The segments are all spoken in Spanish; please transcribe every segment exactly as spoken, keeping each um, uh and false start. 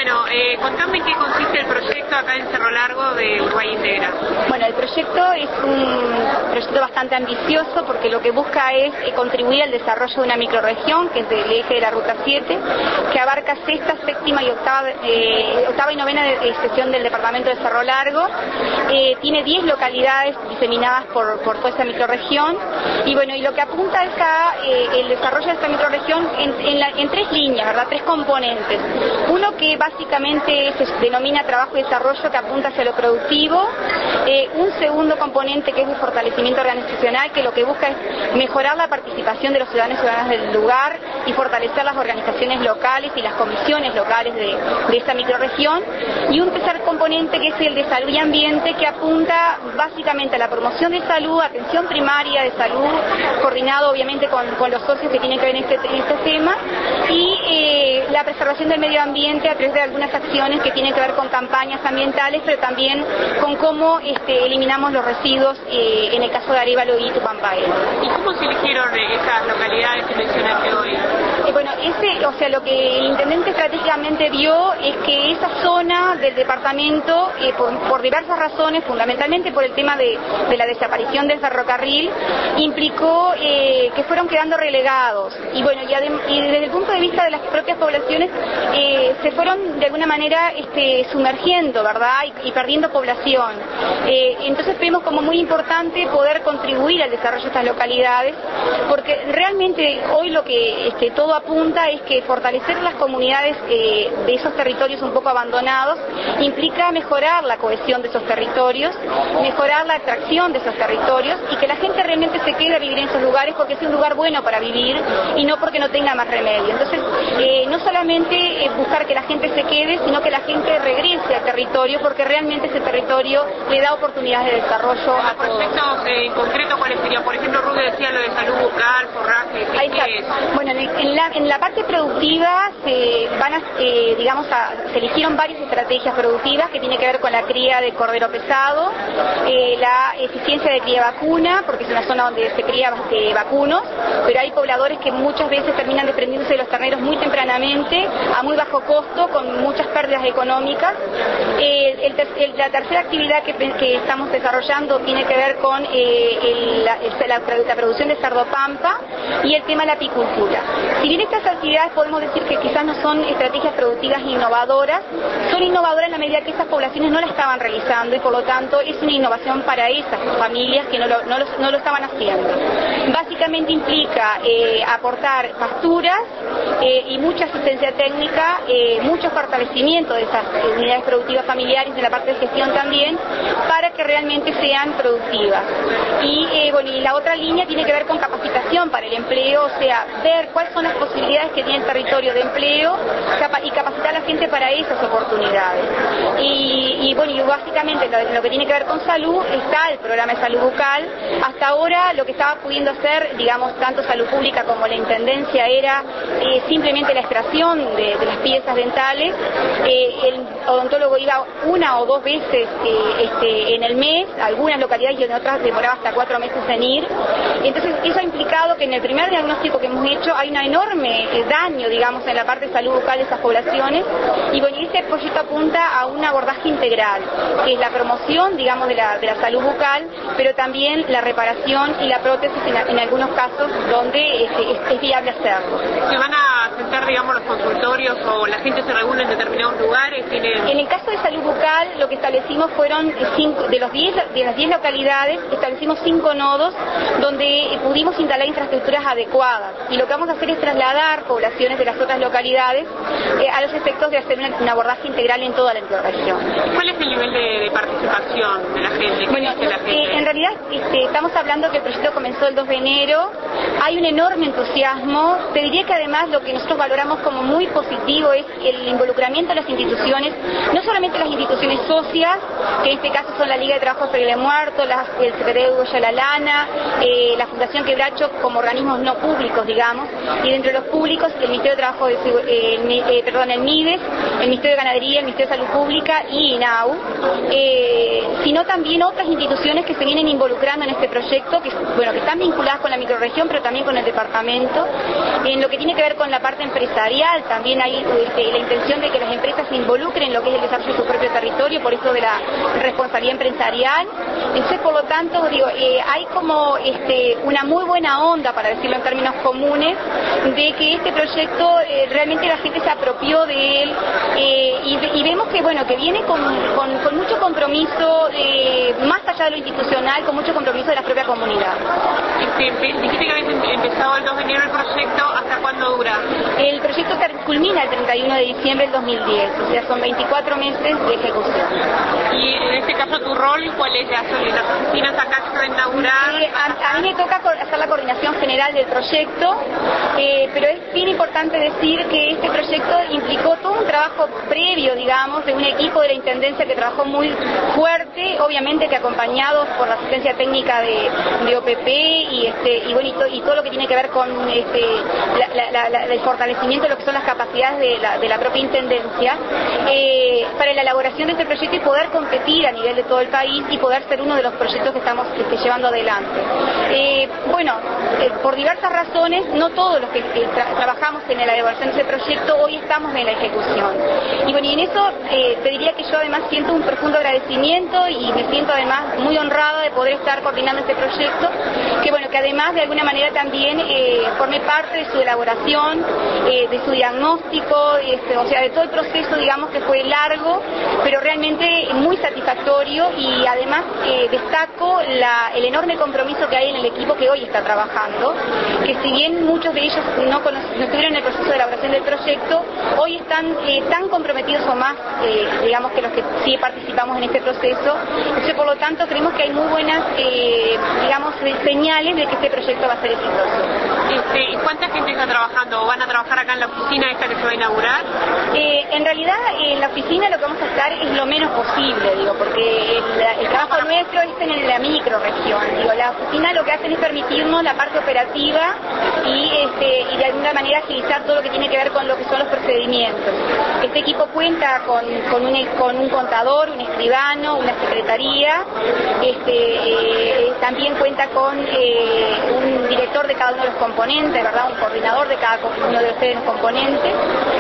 Bueno, eh, contame en qué consiste el proyecto acá en Cerro Largo de Uruguay Integra. Bueno, el proyecto es un proyecto bastante ambicioso porque lo que busca es eh, contribuir al desarrollo de una microrregión, que es del eje de la Ruta siete, que abarca sexta, séptima y octava, eh, octava y novena de, eh, sección del departamento de Cerro Largo. Eh, tiene diez localidades diseminadas por, por toda esa microrregión y bueno, y lo que apunta es a eh, el desarrollo de esta microrregión en, en, la, en tres líneas, ¿verdad? Tres componentes. Uno que básicamente se denomina trabajo y desarrollo, que apunta hacia lo productivo. Eh, un segundo componente que es el fortalecimiento organizacional, que lo que busca es mejorar la participación de los ciudadanos y ciudadanas del lugar y fortalecer las organizaciones locales y las comisiones locales de, de esta microrregión. Y un tercer componente que es el de salud y ambiente, que apunta básicamente a la promoción de salud, atención primaria de salud, coordinado obviamente con, con los socios que tienen que ver en este, en este tema, y eh, la preservación del medio ambiente a través de algunas acciones que tienen que ver con campañas ambientales, pero también con cómo este, eliminamos los residuos, eh, en el caso de Arévalo y Tupampae. ¿Y cómo se eligieron esas localidades que mencionaste hoy? Eh, bueno, ese, o sea, lo que el intendente estratégicamente vio es que esa zona del departamento, eh, por, por diversas razones, fundamentalmente por el tema de, de la desaparición del ferrocarril, implicó eh, que fueron quedando relegados. Y bueno, y, adem y desde el punto de vista de las propias poblaciones, eh, se fueron de alguna manera este, sumergiendo, ¿verdad? Y, y perdiendo población. Eh, entonces vemos como muy importante poder contribuir al desarrollo de estas localidades, porque realmente hoy lo que este, todo apunta es que fortalecer las comunidades eh, de esos territorios un poco abandonados implica mejorar la cohesión de esos territorios, mejorar la atracción de esos territorios y que la gente realmente se quede a vivir en esos lugares porque es un lugar bueno para vivir y no porque no tenga más remedio. Entonces, eh, no solamente eh, buscar que la gente se quede, sino que la gente regrese al territorio porque realmente ese territorio le da oportunidades de desarrollo a todos. Proyectos eh, en concreto, ¿cuáles serían? Por ejemplo, Rubio decía lo de salud bucal, forraje, ¿qué, Ahí está. ¿qué es? Bueno, en, el, en, la, en la parte productiva se van a, eh, digamos, a, se eligieron varias estrategias productivas que tiene que ver con la cría de cordero pesado, eh, la eficiencia de cría vacuna, porque es una zona donde se cría eh, vacunos, pero hay pobladores que muchas veces terminan desprendiéndose de los terneros muy tempranamente, a muy bajo costo, con muchas pérdidas económicas. Eh, el ter el, la tercera actividad que, que estamos desarrollando tiene que ver con eh, el, la, el, la, la producción de cerdo pampa y el tema de la apicultura. Si bien estas actividades podemos decir que quizás no son estrategias productivas innovadoras, son innovadoras en la medida que estas poblaciones no la estaban realizando y por lo tanto es una innovación para esas familias que no lo, no lo, no lo estaban haciendo. Básicamente implica eh, aportar pasturas eh, y mucha asistencia técnica, eh, mucho fortalecimiento de esas eh, unidades productivas familiares en la parte de gestión también, para que realmente sean productivas. Y, eh, bueno, y la otra línea tiene que ver con capacitación para el empleo, o sea, ver cuáles son las posibilidades que tiene el territorio de empleo capa y capacitar a la gente para esas oportunidades. Y, y bueno, y básicamente lo, lo que tiene que ver con salud, está el programa de salud bucal. Hasta ahora lo que estaba pudiendo hacer, digamos, tanto salud pública como la intendencia era eh, simplemente la extracción de, de las piezas dentales. Eh, el odontólogo iba una o dos veces eh, este, en el mes, algunas localidades y en otras demoraba hasta cuatro meses en ir. Entonces eso ha implicado que en el primer diagnóstico que hemos hecho hay un enorme eh, daño, digamos, en la parte de salud bucal de esas poblaciones. Y bueno, este proyecto apunta a un abordaje integral, que es la promoción, digamos, de la, de la salud bucal, pero también la reparación y la prótesis en, en algunos casos donde este, es, es viable hacerlo. ¿Se van a sentar, digamos, los consultorios o la gente se reúne en determinados lugares? ¿Tienen... En el caso de salud bucal, lo que establecimos fueron cinco, de los diez, de las diez localidades, establecimos cinco nodos donde pudimos instalar infraestructuras adecuadas. Y lo que vamos a hacer es trasladar poblaciones de las otras localidades eh, a los efectos de hacer un abordaje integral en toda la microrregión. ¿Cuál es el nivel de, de participación de la gente? Bueno, dice la gente? Eh, en realidad este, estamos hablando que el proyecto comenzó el dos de enero, hay un enorme entusiasmo. Te diría que además lo que nosotros valoramos como muy positivo es el involucramiento de las instituciones, no solamente las instituciones socias, que en este caso son la Liga de Trabajo Feriles Muertos, la, el Secretario de Hugo La Lana, eh, la Fundación Quebracho como organismos no públicos, digamos, y dentro de los públicos el Ministerio de Trabajo, de, eh, el, eh, perdón, el MIDES, el Ministerio de Ganadería, el Ministerio de Salud Pública y INAU, eh, sino también otras instituciones que se vienen involucrando en este proyecto, que, bueno, que están vinculadas con la microrregión, pero también con el departamento. En lo que tiene que ver con la parte empresarial, también hay este, la intención de que las empresas se involucren en lo que es el desarrollo de su propio territorio, por eso de la responsabilidad empresarial. Entonces, por lo tanto, digo, eh, hay como este, una muy buena onda, para decirlo en términos comunes, de que este proyecto eh, realmente la gente se apropió de él eh, y, y vemos que bueno que viene con, con, con mucho compromiso, eh, más allá de lo institucional, con mucho compromiso de la propia comunidad. Este, dijiste que habéis empezado el dos de enero el proyecto, ¿hasta cuándo dura? El proyecto culmina el treinta y uno de diciembre del dos mil diez, o sea, son veinticuatro meses de ejecución. Y en este caso, ¿tu rol cuál es? ¿Ya son las oficinas acá que se va a inaugurar? Eh, a, a mí me toca hacer la coordinación general del proyecto, eh, pero es bien importante decir que este proyecto implicó todo un trabajo previo, digamos, de un equipo de la Intendencia que trabajó muy fuerte, obviamente que acompañados por la asistencia técnica de, de O P P y, este, y, bueno, y, to, y todo lo que tiene que ver con este, la, la, la, el fortalecimiento de lo que son las capacidades de la, de la propia Intendencia, eh, para la elaboración de este proyecto y poder competir a nivel de todo el país y poder ser uno de los proyectos que estamos este, llevando adelante. Eh, bueno, eh, por diversas razones, no todos los que eh, tra trabajamos en la elaboración de ese proyecto hoy estamos en la ejecución. Y bueno, y en eso eh, te diría que yo además siento un profundo agradecimiento y me siento además muy honrada de poder estar coordinando este proyecto, que bueno, que además de alguna manera también eh, formé parte de su elaboración, eh, de su diagnóstico, este, o sea, de todo el proceso, digamos, que fue largo, pero realmente muy satisfactorio, y además eh, destaco la, el enorme compromiso que hay en el equipo que hoy está trabajando, que si bien muchos de ellos no, no estuvieron en el proceso de elaboración del proyecto, hoy están eh, tan comprometidos o más, eh, digamos, que los que sí participamos en este proceso. Entonces, por lo tanto, creemos que hay muy buenas, eh, digamos, señales de que este proyecto va a ser exitoso. Este, ¿Y cuánta gente está trabajando? ¿O van a trabajar acá en la oficina esta que se va a inaugurar? Eh, en realidad, en la oficina lo que vamos a estar es lo menos posible, digo, porque el, el trabajo nuestro es en la microrregión. Digo, la oficina lo que hacen es permitirnos la parte operativa y, este, y de alguna manera agilizar todo lo que tiene que ver con lo que son los procedimientos. Este equipo cuenta con, con, un, con un contador, un escribano, una secretaría, este, eh, también cuenta con eh, un director de cada uno de los componentes, ¿verdad? Un coordinador de cada uno de ustedes los componentes.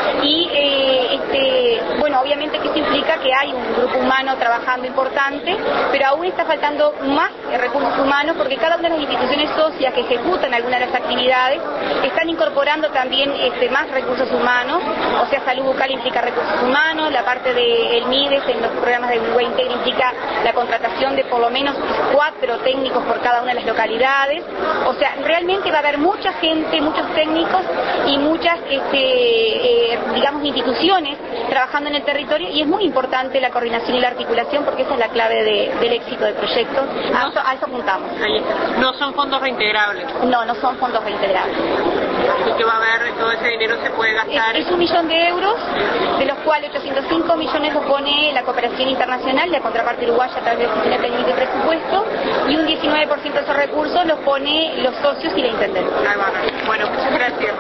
Y eh, este, bueno, obviamente que eso implica que hay un grupo humano trabajando importante, pero aún está faltando más recursos humanos, porque cada una de las instituciones socias que ejecutan algunas de las actividades están incorporando también este, más recursos humanos, o sea, salud bucal implica recursos humanos, la parte del MIDES en los programas de Uruguay Integra implica la contratación de por lo menos cuatro técnicos por cada una de las localidades, o sea, realmente va a haber mucha gente, muchos técnicos y muchas, este, eh, digamos, instituciones trabajando en el territorio, y es muy importante la coordinación y la articulación, porque esa es la clave de, del éxito del proyecto. A eso, a eso apuntamos. Ahí está. No son fondos reintegrables. No, no son fondos reintegrables. ¿Y qué va a haber? Todo ese dinero se puede gastar. Es, es un millón de euros, de los cuales ochocientos cinco millones lo pone la cooperación internacional, la contraparte uruguaya a través de la Oficina de Planificación y Presupuesto, y un diecinueve por ciento de esos recursos los pone los socios y la Intendencia. Bueno, muchas gracias.